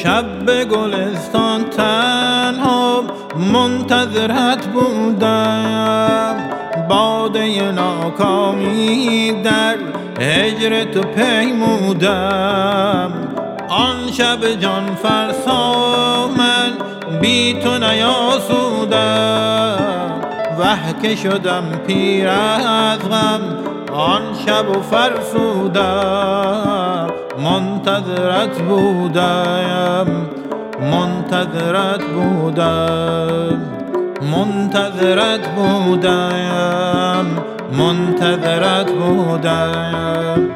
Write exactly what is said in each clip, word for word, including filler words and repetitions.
شب به گلستان تنها منتظرت بودم، باده ناکامی در هجر تو پیمودم. آن شب جان فرسا من بی تو نیاسودم، وه که شدم پیر از غم آن شب و فرسودم. منتظرت بودم منتظرت بودم منتظرت بودم منتظرت بودم.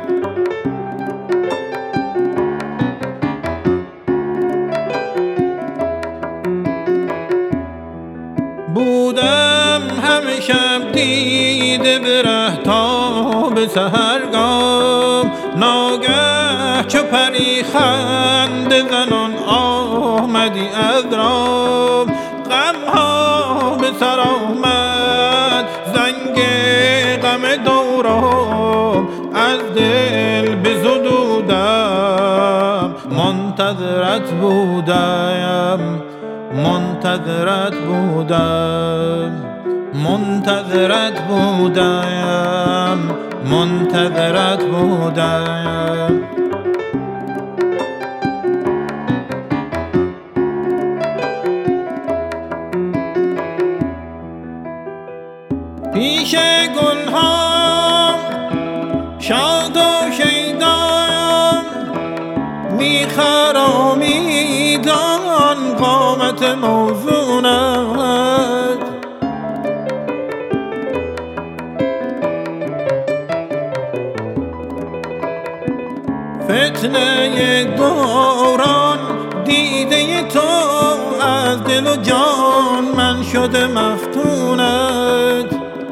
بودم همه شب دیده به ره تا به سحرگاه، ناگه چو پری خنده زنان آمدی از راه. غمها به سر آمد زنگ غم دوران، از دل بزدودم منتظرت بودم منتظرت بودم منتظرت بودم منتظرت بودم. پیش گلها شاد و شیدان می‌خرامید آن قامت موزونت. فتنه دوران دیده تو از دل و جان من شده مفتونت.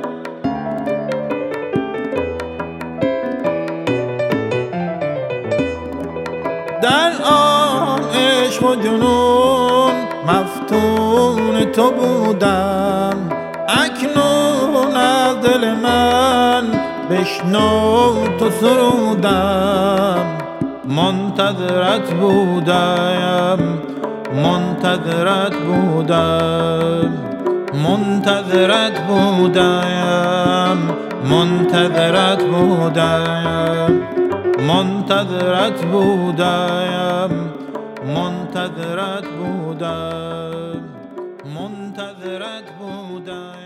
در آن عشق و جنون مفتون تو بودم، اکنون از دل من بشنو تو سرودم. منتظرت بودم منتظرت بودم منتظرت بودم منتظرت بودم منتظرت بودم منتظرت بودم منتظرت بودم.